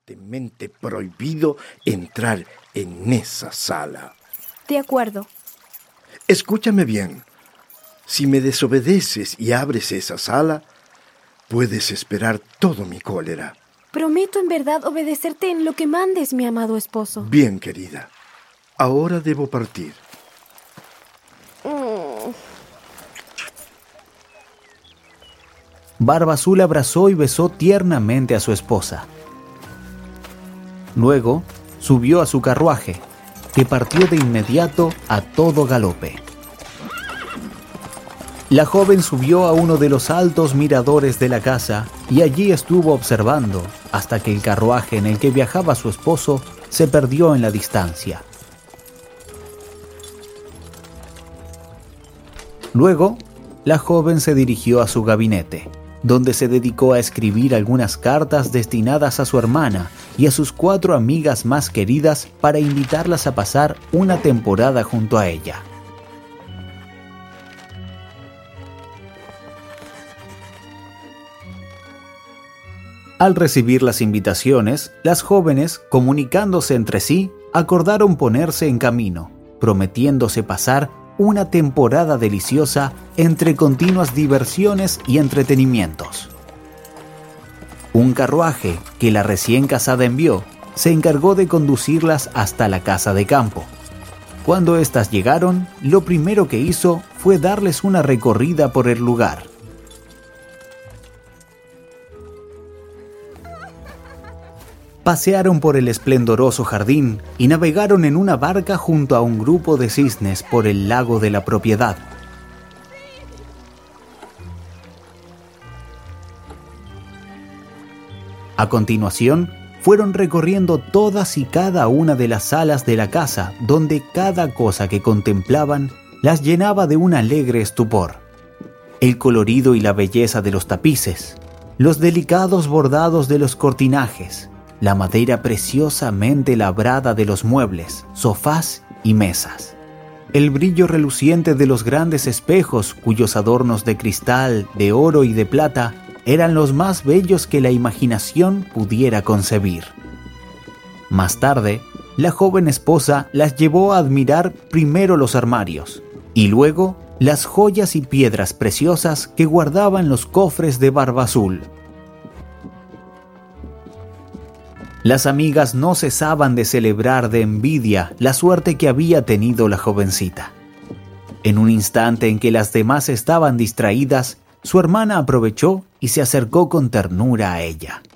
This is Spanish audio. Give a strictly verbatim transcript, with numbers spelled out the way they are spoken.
tajantemente prohibido entrar en esa sala. De acuerdo. Escúchame bien. Si me desobedeces y abres esa sala, puedes esperar todo mi cólera. Prometo en verdad obedecerte en lo que mandes, mi amado esposo. Bien, querida. Ahora debo partir. Mm. Barba Azul abrazó y besó tiernamente a su esposa. Luego subió a su carruaje, que partió de inmediato a todo galope. La joven subió a uno de los altos miradores de la casa y allí estuvo observando hasta que el carruaje en el que viajaba su esposo se perdió en la distancia. Luego, la joven se dirigió a su gabinete, donde se dedicó a escribir algunas cartas destinadas a su hermana y a sus cuatro amigas más queridas para invitarlas a pasar una temporada junto a ella. Al recibir las invitaciones, las jóvenes, comunicándose entre sí, acordaron ponerse en camino, prometiéndose pasar una temporada deliciosa entre continuas diversiones y entretenimientos. Un carruaje que la recién casada envió se encargó de conducirlas hasta la casa de campo. Cuando éstas llegaron, lo primero que hizo fue darles una recorrida por el lugar. Pasearon por el esplendoroso jardín y navegaron en una barca junto a un grupo de cisnes por el lago de la propiedad. A continuación, fueron recorriendo todas y cada una de las salas de la casa, donde cada cosa que contemplaban las llenaba de un alegre estupor. El colorido y la belleza de los tapices, los delicados bordados de los cortinajes, la madera preciosamente labrada de los muebles, sofás y mesas, el brillo reluciente de los grandes espejos cuyos adornos de cristal, de oro y de plata eran los más bellos que la imaginación pudiera concebir. Más tarde, la joven esposa las llevó a admirar primero los armarios y luego las joyas y piedras preciosas que guardaban los cofres de Barba Azul. Las amigas no cesaban de celebrar de envidia la suerte que había tenido la jovencita. En un instante en que las demás estaban distraídas, su hermana aprovechó y se acercó con ternura a ella.